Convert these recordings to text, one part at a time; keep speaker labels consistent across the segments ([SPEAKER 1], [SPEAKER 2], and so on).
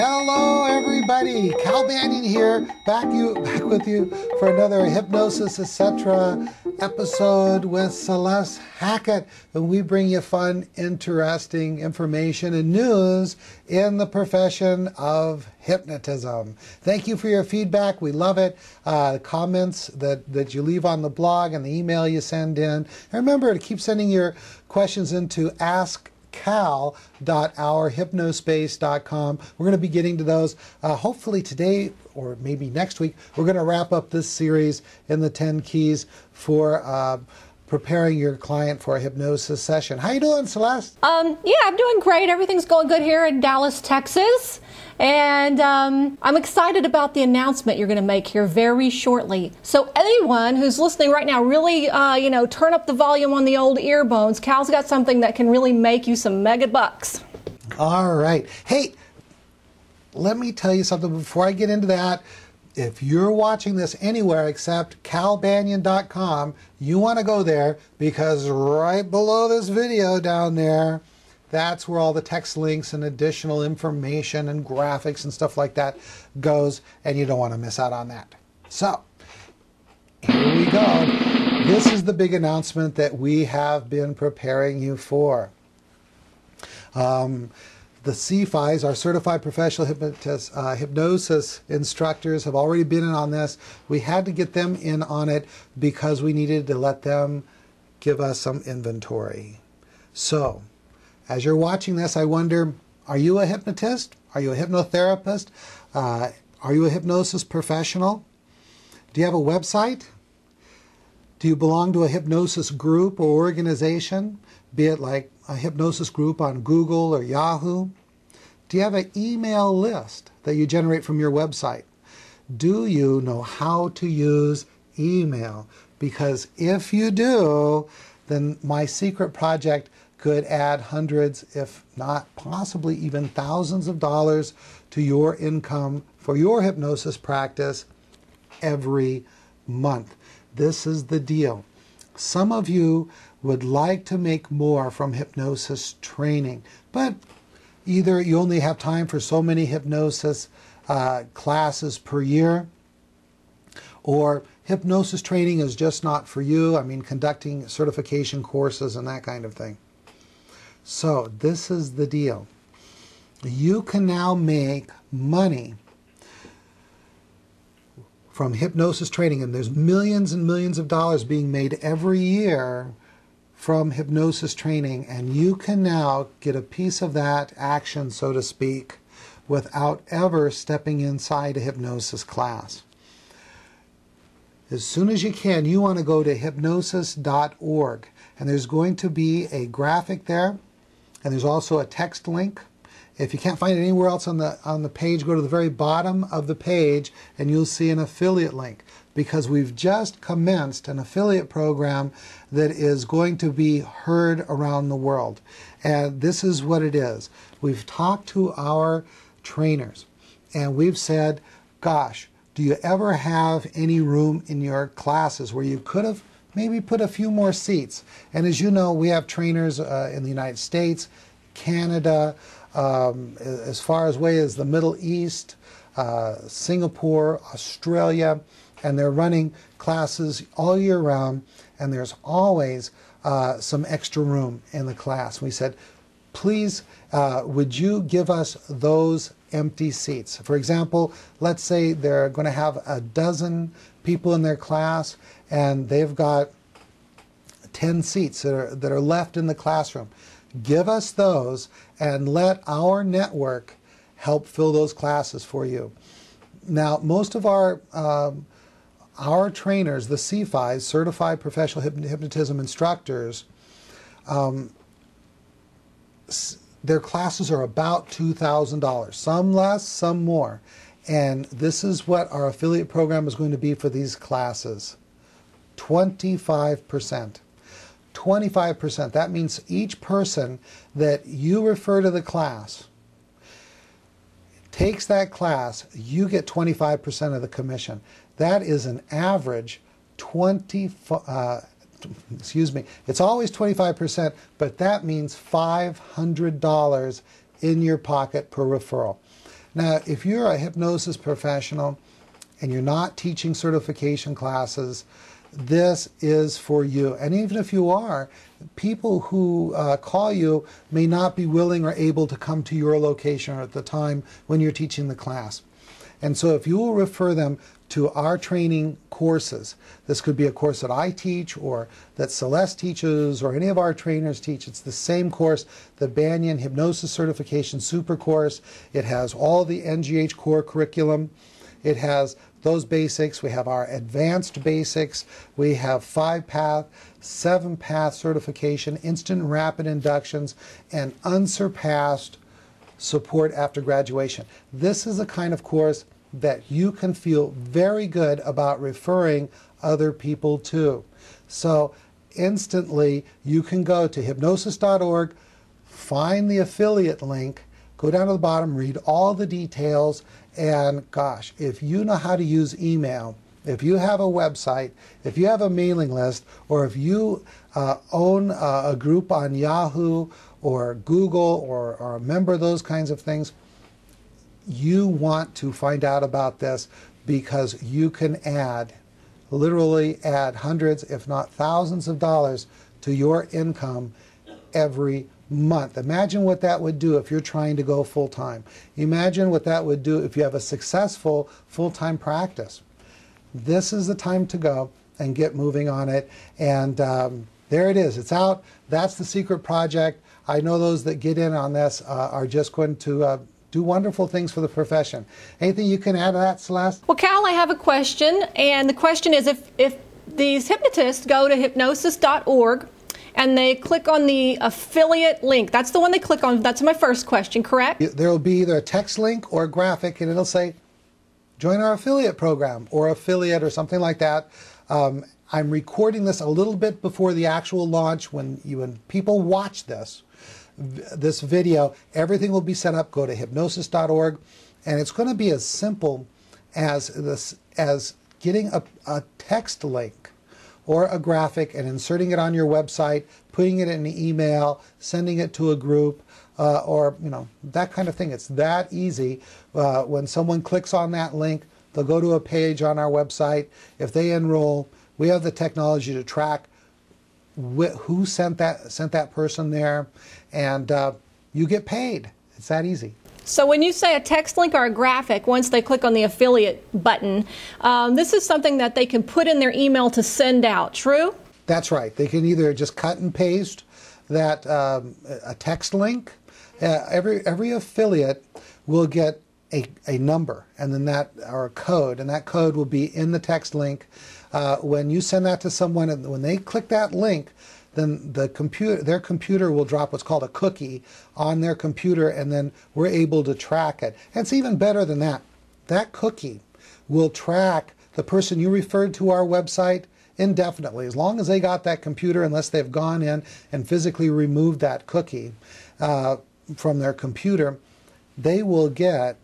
[SPEAKER 1] Hello everybody, Cal Banyan here, back with you for another Hypnosis Etc. episode with Celeste Hackett, and we bring you fun, interesting information and news in the profession of hypnotism. Thank you for your feedback, we love it. Comments that you leave on the blog and the email you send in. And remember to keep sending your questions into askcal.ourhypnospace.com. We're going to be getting to those hopefully today or maybe next week. We're going to wrap up this series in the 10 keys for preparing your client for a hypnosis session. How you doing, Celeste?
[SPEAKER 2] Yeah, I'm doing great. Everything's going good here in Dallas, Texas. And I'm excited about the announcement you're going to make here very shortly. So anyone who's listening right now, really, turn up the volume on the old ear bones. Cal's got something that can really make you some mega bucks.
[SPEAKER 1] All right. Hey, let me tell you something before I get into that. If you're watching this anywhere except calbanyan.com, you want to go there because right below this video down there, that's where all the text links and additional information and graphics and stuff like that goes, and you don't want to miss out on that. So, here we go. This is the big announcement that we have been preparing you for. The CFIs, our Certified Professional Hypnosis Instructors, have already been in on this. We had to get them in on it because we needed to let them give us some inventory. So, as you're watching this, I wonder, are you a hypnotist? Are you a hypnotherapist? Are you a hypnosis professional? Do you have a website? Do you belong to a hypnosis group or organization, be it like a hypnosis group on Google or Yahoo? Do you have an email list that you generate from your website? Do you know how to use email? Because if you do, then my secret project could add hundreds, if not possibly even thousands of dollars to your income for your hypnosis practice every month. This is the deal. Some of you would like to make more from hypnosis training, but either you only have time for so many hypnosis classes per year, or hypnosis training is just not for you. I mean, conducting certification courses and that kind of thing. So this is the deal. You can now make money from hypnosis training, and there's millions and millions of dollars being made every year from hypnosis training, and you can now get a piece of that action, so to speak, without ever stepping inside a hypnosis class. As soon as you can, you want to go to hypnosis.org, and there's going to be a graphic there, and there's also a text link. If you can't find it anywhere else on the page, go to the very bottom of the page and you'll see an affiliate link, because we've just commenced an affiliate program that is going to be heard around the world. And this is what it is. We've talked to our trainers and we've said, gosh, do you ever have any room in your classes where you could have maybe put a few more seats? And as you know, we have trainers in the United States, Canada, as far away as the Middle East, Singapore, Australia, and they're running classes all year round, and there's always some extra room in the class. We said, please, would you give us those empty seats? For example, let's say they're going to have a dozen people in their class, and they've got 10 seats that are left in the classroom. Give us those and let our network help fill those classes for you. Now, most of our trainers, the CFIs, Certified Professional Hypnotism Instructors, their classes are about $2,000, some less, some more. And this is what our affiliate program is going to be for these classes, 25%. 25%. That means each person that you refer to the class takes that class, you get 25% of the commission. That is an average it's always 25%, but that means $500 in your pocket per referral. Now, if you're a hypnosis professional and you're not teaching certification classes, this is for you. And even if you are, people who call you may not be willing or able to come to your location or at the time when you're teaching the class. And so if you will refer them to our training courses, this could be a course that I teach or that Celeste teaches or any of our trainers teach. It's the same course, the Banyan Hypnosis Certification Super Course. It has all the NGH core curriculum. It has those basics. We have our advanced basics. We have 5-path, 7-path certification, instant and rapid inductions, and unsurpassed support after graduation. This is a kind of course that you can feel very good about referring other people to. So instantly you can go to hypnosis.org, find the affiliate link, go down to the bottom, read all the details, and gosh, if you know how to use email, if you have a website, if you have a mailing list, or if you own a group on Yahoo or Google or are a member of those kinds of things, you want to find out about this because you can literally add hundreds, if not thousands of dollars to your income every month. Imagine what that would do if you're trying to go full-time. Imagine what that would do if you have a successful full-time practice. This is the time to go and get moving on it. And there it is. It's out. That's the secret project. I know those that get in on this are just going to do wonderful things for the profession. Anything you can add to that, Celeste?
[SPEAKER 2] Well, Cal, I have a question, and the question is if these hypnotists go to hypnosis.org and they click on the affiliate link, that's the one they click on, that's my first question, correct?
[SPEAKER 1] There will be either a text link or a graphic, and it'll say, join our affiliate program, or affiliate, or something like that. I'm recording this a little bit before the actual launch. When people watch this video, everything will be set up. Go to hypnosis.org, and it's going to be as simple as getting a text link or a graphic and inserting it on your website, putting it in an email, sending it to a group, or that kind of thing. It's that easy. When someone clicks on that link, they'll go to a page on our website. If they enroll, we have the technology to track who sent that person there, and you get paid. It's that easy.
[SPEAKER 2] So when you say a text link or a graphic, once they click on the affiliate button, this is something that they can put in their email to send out, true?
[SPEAKER 1] That's right. They can either just cut and paste that a text link. Every affiliate will get a number and then or a code, and that code will be in the text link. When you send that to someone, and when they click that link, then their computer will drop what's called a cookie on their computer, and then we're able to track it. And it's even better than that. That cookie will track the person you referred to our website indefinitely, as long as they got that computer, unless they've gone in and physically removed that cookie from their computer. They will get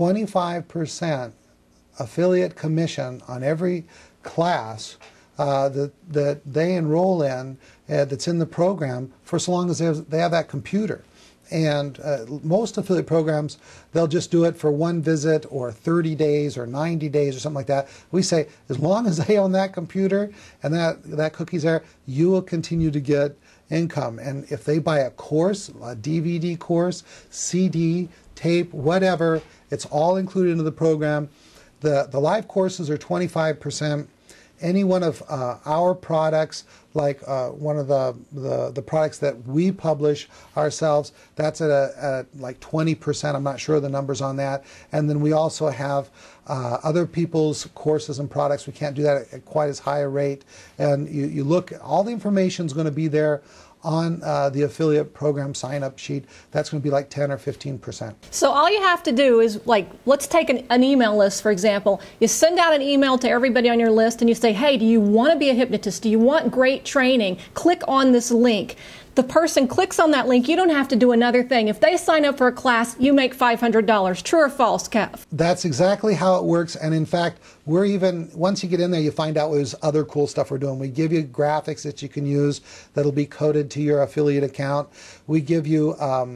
[SPEAKER 1] 25% affiliate commission on every class that they enroll in that's in the program, for so long as they have that computer. And most affiliate programs, they'll just do it for one visit or 30 days or 90 days or something like that. We say, as long as they own that computer and that cookie's there, you will continue to get income. And if they buy a course, a DVD course, CD, tape, whatever, it's all included into the program. The live courses are 25%. Any one of our products, like one of the products that we publish ourselves, that's at like 20%. I'm not sure of the numbers on that. And then we also have other people's courses and products. We can't do that at quite as high a rate. And you look, all the information is going to be there on the affiliate program sign-up sheet. That's going to be like 10 or 15%.
[SPEAKER 2] So all you have to do is, like, let's take an email list, for example. You send out an email to everybody on your list and you say, hey, do you want to be a hypnotist? Do you want great training? Click on this link. The person clicks on that link. You don't have to do another thing. If they sign up for a class, you make $500. True or false, Kev?
[SPEAKER 1] That's exactly how it works. And in fact, once you get in there, you find out there's other cool stuff we're doing. We give you graphics that you can use that'll be coded to your affiliate account. We give you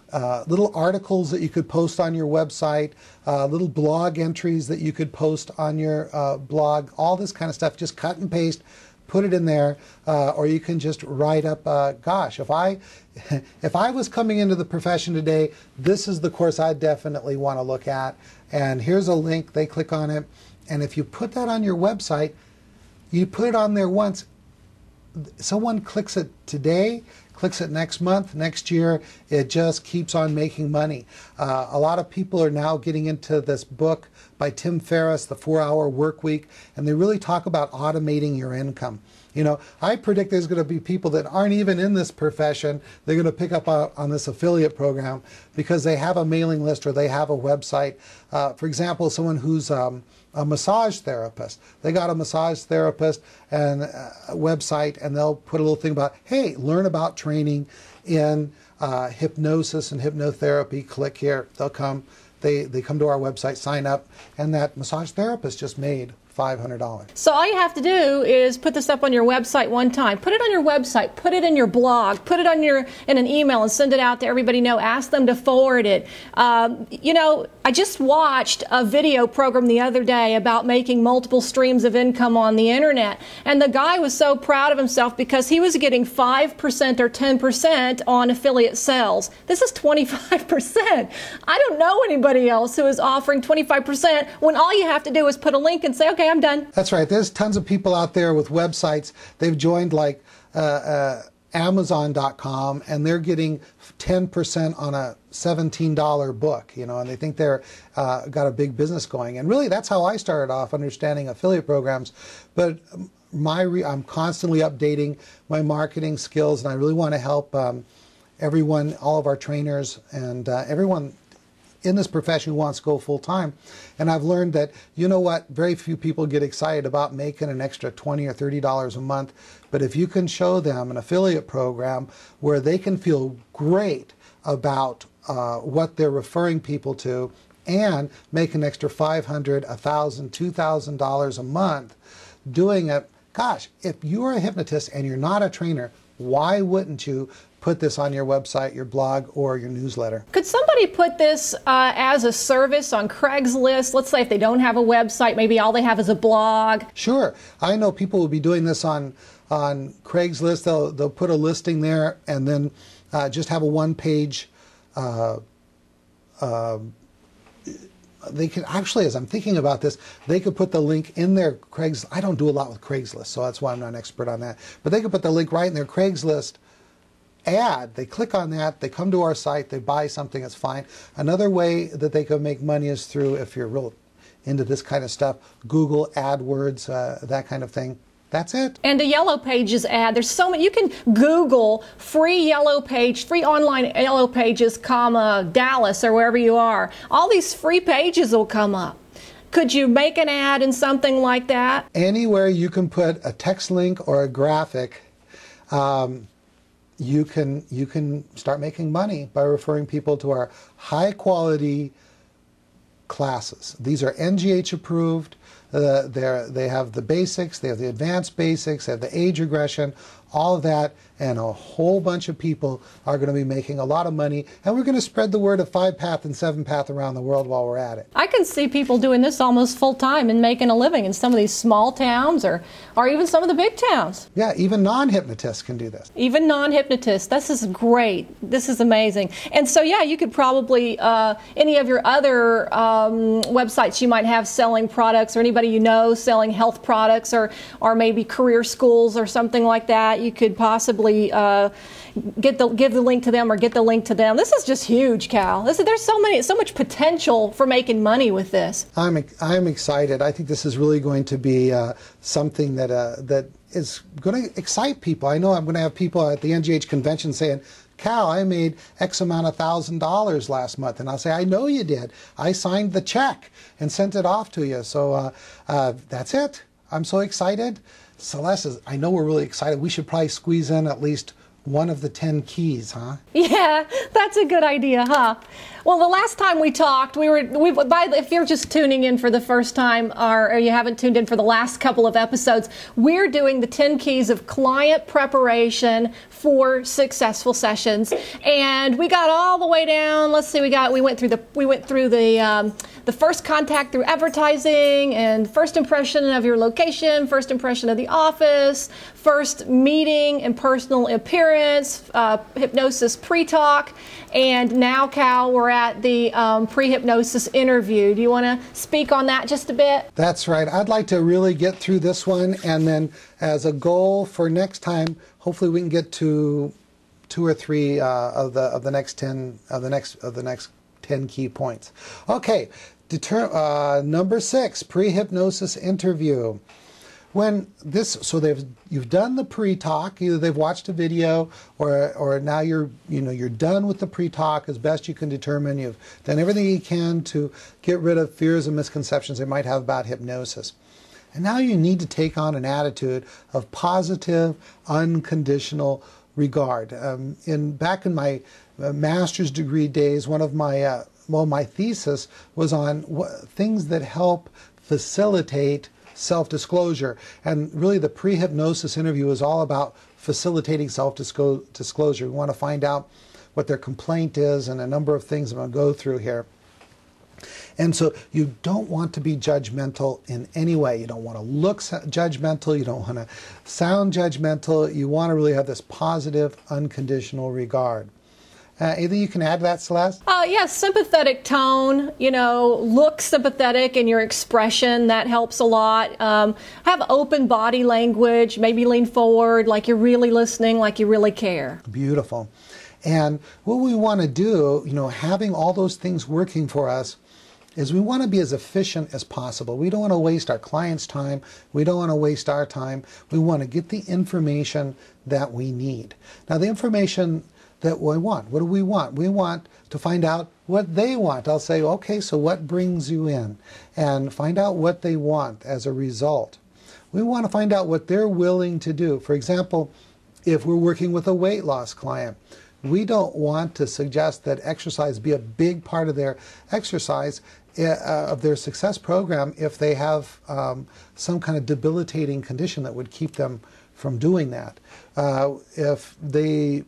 [SPEAKER 1] little articles that you could post on your website, little blog entries that you could post on your blog, all this kind of stuff. Just cut and paste, put it in there, or you can just write up, gosh, if I was coming into the profession today, this is the course I definitely want to look at. And here's a link, they click on it. And if you put that on your website, you put it on there once, someone clicks it today, clicks it next month, next year, it just keeps on making money. A lot of people are now getting into this book by Tim Ferriss, The 4-Hour Work Week, and they really talk about automating your income. You know, I predict there's going to be people that aren't even in this profession. They're going to pick up on this affiliate program because they have a mailing list or they have a website. For example, someone who's a massage therapist. They got a massage therapist and a website, and they'll put a little thing about, hey, learn about training in hypnosis and hypnotherapy. Click here. They'll come. They come to our website, sign up, and that massage therapist just made $500.
[SPEAKER 2] So all you have to do is put this up on your website one time. Put it on your website. Put it in your blog. Put it on in an email and send it out to everybody know. Ask them to forward it. You know, I just watched a video program the other day about making multiple streams of income on the internet. And the guy was so proud of himself because he was getting 5% or 10% on affiliate sales. This is 25%. I don't know anybody else who is offering 25% when all you have to do is put a link and say, okay, I'm done.
[SPEAKER 1] That's right. There's tons of people out there with websites. They've joined like Amazon.com, and they're getting 10% on a $17 book, you know, and they think they're got a big business going. And really, that's how I started off understanding affiliate programs. But I'm constantly updating my marketing skills, and I really want to help everyone, all of our trainers, and everyone in this profession who wants to go full time. And I've learned that, you know what, very few people get excited about making an extra $20 or $30 a month. But if you can show them an affiliate program where they can feel great about what they're referring people to and make an extra $500, $1,000, $2,000 a month doing it, gosh, if you're a hypnotist and you're not a trainer, why wouldn't you put this on your website, your blog, or your newsletter?
[SPEAKER 2] Could somebody put this as a service on Craigslist? Let's say if they don't have a website, maybe all they have is a blog.
[SPEAKER 1] Sure. I know people will be doing this on Craigslist. They'll put a listing there and then just have a one-page. They can actually, as I'm thinking about this, they could put the link in their Craigslist. I don't do a lot with Craigslist, so that's why I'm not an expert on that. But they could put the link right in their Craigslist ad. They click on that, they come to our site, they buy something, it's fine. Another way that they can make money is through, if you're real into this kind of stuff, Google AdWords, that kind of thing. That's it.
[SPEAKER 2] And a Yellow Pages ad. There's so many. You can Google free online Yellow Pages, Dallas, or wherever you are. All these free pages will come up. Could you make an ad in something like that?
[SPEAKER 1] Anywhere you can put a text link or a graphic, you can start making money by referring people to our high quality classes. These are NGH approved. They have the basics, they have the advanced basics, they have the age regression, all of that, and a whole bunch of people are going to be making a lot of money, and we're going to spread the word of 5-Path and 7-Path around the world while we're at it.
[SPEAKER 2] I can see people doing this almost full time and making a living in some of these small towns or even some of the big towns.
[SPEAKER 1] Yeah, even non-hypnotists can do this.
[SPEAKER 2] Even non-hypnotists. This is great. This is amazing. And so, yeah, you could probably, any of your other websites you might have selling products, or anybody you know selling health products, or maybe career schools or something like that, you could possibly give the link to them or get the link to them. This is just huge, Cal. There's so much potential for making money with this.
[SPEAKER 1] I'm excited. I think this is really going to be something that is going to excite people. I know I'm going to have people at the NGH convention saying, Cal, I made X amount of $1,000 last month. And I'll say, I know you did. I signed the check and sent it off to you. So that's it. I'm so excited. Celeste, I know we're really excited. We should probably squeeze in at least one of the 10 keys, huh?
[SPEAKER 2] Yeah, that's a good idea, huh? Well, the last time we talked, if you're just tuning in for the first time or you haven't tuned in for the last couple of episodes, we're doing the 10 keys of client preparation for successful sessions. And we got all the way down. Let's see, we went through the first contact through advertising and first impression of your location, first impression of the office, first meeting and personal appearance, hypnosis pre-talk, and now, Cal, we're at the pre-hypnosis interview. Do you want to speak on that just a bit?
[SPEAKER 1] That's right. I'd like to really get through this one, and then as a goal for next time, hopefully we can get to 2 or 3 of the next 10 key points. Okay, number 6, pre-hypnosis interview. You've done the pre-talk, either they've watched a video or now you're done with the pre-talk as best you can determine. You've done everything you can to get rid of fears and misconceptions they might have about hypnosis. And now you need to take on an attitude of positive, unconditional regard. Back in my master's degree days, one of my thesis was on things that help facilitate self-disclosure. And really the pre-hypnosis interview is all about facilitating self-disclosure. We want to find out what their complaint is and a number of things I'm going to go through here. And so you don't want to be judgmental in any way. You don't want to look judgmental. You don't want to sound judgmental. You want to really have this positive, unconditional regard. Anything you can add to that, Celeste?
[SPEAKER 2] Yes, sympathetic tone, look sympathetic in your expression. That helps a lot. Have open body language, maybe lean forward like you're really listening, like you really care.
[SPEAKER 1] Beautiful. And what we want to do, having all those things working for us, is we want to be as efficient as possible. We don't want to waste our clients' time. We don't want to waste our time. We want to get the information that we need. Now, the information that we want. What do we want? We want to find out what they want. I'll say, okay, so what brings you in? And find out what they want as a result. We want to find out what they're willing to do. For example, if we're working with a weight loss client, we don't want to suggest that exercise be a big part of their exercise, of their success program, if they have some kind of debilitating condition that would keep them from doing that. If they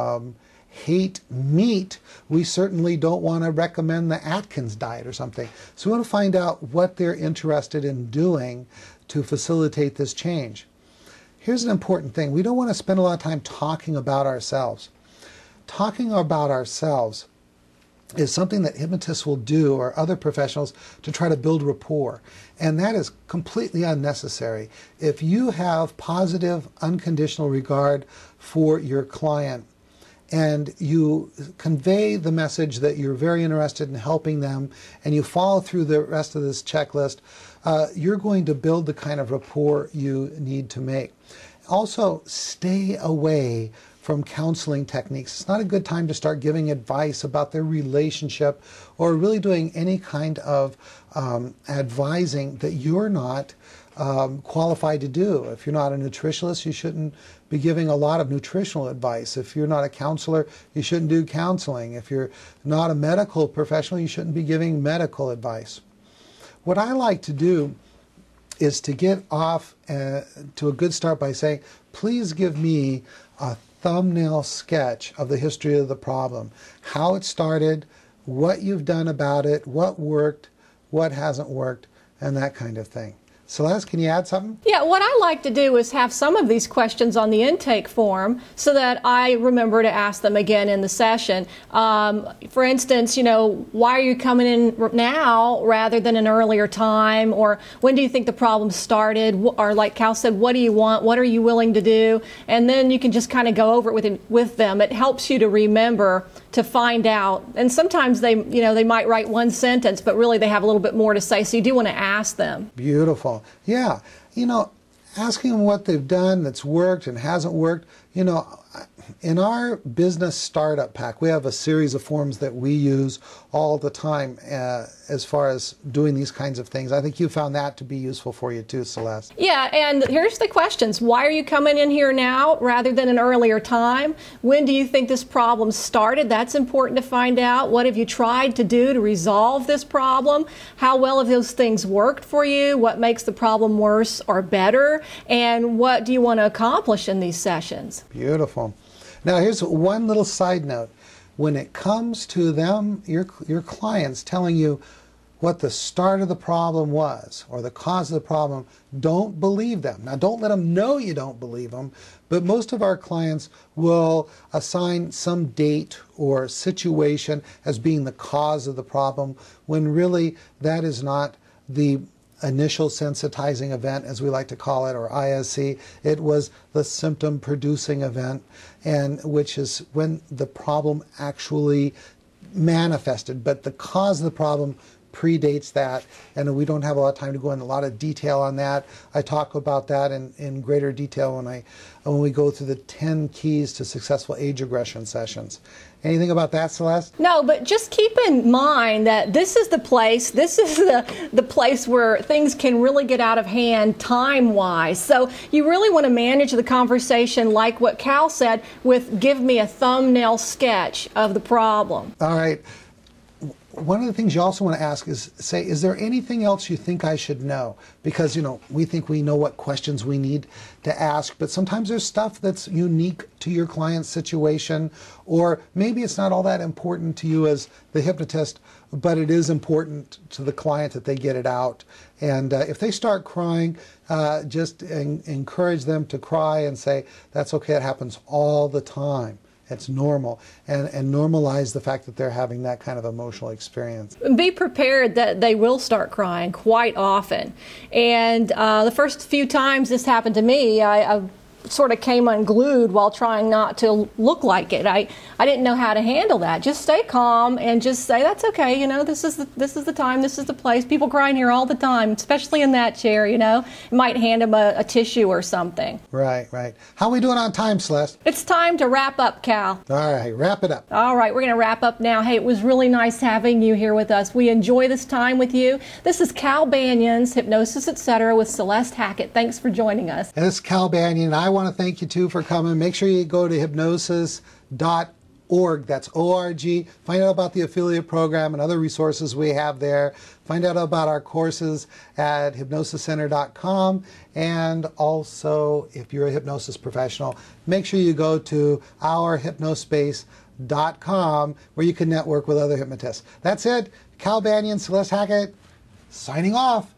[SPEAKER 1] hate meat, we certainly don't want to recommend the Atkins diet or something. So we want to find out what they're interested in doing to facilitate this change. Here's an important thing. We don't want to spend a lot of time talking about ourselves. Talking about ourselves is something that hypnotists will do, or other professionals, to try to build rapport. And that is completely unnecessary. If you have positive, unconditional regard for your client, and you convey the message that you're very interested in helping them, and you follow through the rest of this checklist, you're going to build the kind of rapport you need to make. Also, stay away from counseling techniques. It's not a good time to start giving advice about their relationship or really doing any kind of advising that you're not qualified to do. If you're not a nutritionist, you shouldn't be giving a lot of nutritional advice. If you're not a counselor, you shouldn't do counseling. If you're not a medical professional, you shouldn't be giving medical advice. What I like to do is to get off to a good start by saying, please give me a thumbnail sketch of the history of the problem, how it started, what you've done about it, what worked, what hasn't worked, and that kind of thing. Celeste, can you add something?
[SPEAKER 2] Yeah, what I like to do is have some of these questions on the intake form so that I remember to ask them again in the session. For instance, why are you coming in now rather than an earlier time? Or when do you think the problem started? Or like Cal said, what do you want? What are you willing to do? And then you can just kind of go over it with them. It helps you to remember, to find out. And sometimes they might write one sentence, but really they have a little bit more to say. So you do want to ask them.
[SPEAKER 1] Beautiful. Yeah. Asking them what they've done that's worked and hasn't worked, in our business startup pack, we have a series of forms that we use all the time as far as doing these kinds of things. I think you found that to be useful for you too, Celeste.
[SPEAKER 2] Yeah, and here's the questions. Why are you coming in here now rather than an earlier time? When do you think this problem started? That's important to find out. What have you tried to do to resolve this problem? How well have those things worked for you? What makes the problem worse or better? And what do you want to accomplish in these sessions?
[SPEAKER 1] Beautiful. Now here's one little side note. When it comes to them, your clients telling you what the start of the problem was or the cause of the problem, don't believe them. Now don't let them know you don't believe them, but most of our clients will assign some date or situation as being the cause of the problem when really that is not the initial sensitizing event, as we like to call it, or ISE. It was the symptom producing event, and which is when the problem actually manifested, but the cause of the problem predates that, and we don't have a lot of time to go into a lot of detail on that. I talk about that in greater detail when we go through the 10 keys to successful age regression sessions. Anything about that, Celeste?
[SPEAKER 2] No, but just keep in mind that this is the place where things can really get out of hand time-wise. So you really want to manage the conversation like what Cal said with give me a thumbnail sketch of the problem.
[SPEAKER 1] All right. One of the things you also want to ask is, say, is there anything else you think I should know? Because, we think we know what questions we need to ask, but sometimes there's stuff that's unique to your client's situation, or maybe it's not all that important to you as the hypnotist, but it is important to the client that they get it out. And if they start crying, just encourage them to cry and say, that's okay, it happens all the time. It's normal, and normalize the fact that they're having that kind of emotional experience.
[SPEAKER 2] Be prepared that they will start crying quite often. And the first few times this happened to me, I sort of came unglued while trying not to look like it. I didn't know how to handle that. Just stay calm and just say, that's okay, this is the time, this is the place. People crying here all the time, especially in that chair, You might hand them a tissue or something.
[SPEAKER 1] Right. How are we doing on time, Celeste?
[SPEAKER 2] It's time to wrap up, Cal.
[SPEAKER 1] All right, wrap it up.
[SPEAKER 2] All right, we're going to wrap up now. Hey, it was really nice having you here with us. We enjoy this time with you. This is Cal Banyan's Hypnosis Etc. with Celeste Hackett. Thanks for joining us.
[SPEAKER 1] And this is Cal Banyan. I want to thank you too for coming. Make sure you go to hypnosis.org. That's O-R-G. Find out about the affiliate program and other resources we have there. Find out about our courses at hypnosiscenter.com. And also, if you're a hypnosis professional, make sure you go to ourhypnospace.com where you can network with other hypnotists. That's it. Cal Banyan, Celeste Hackett, signing off.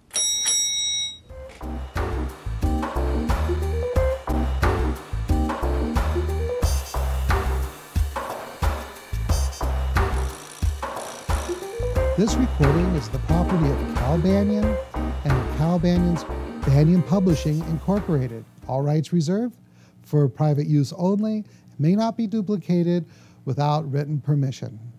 [SPEAKER 1] This recording is the property of Cal Banyan and Cal Banyan's Banyan Publishing, Incorporated. All rights reserved for private use only. May not be duplicated without written permission.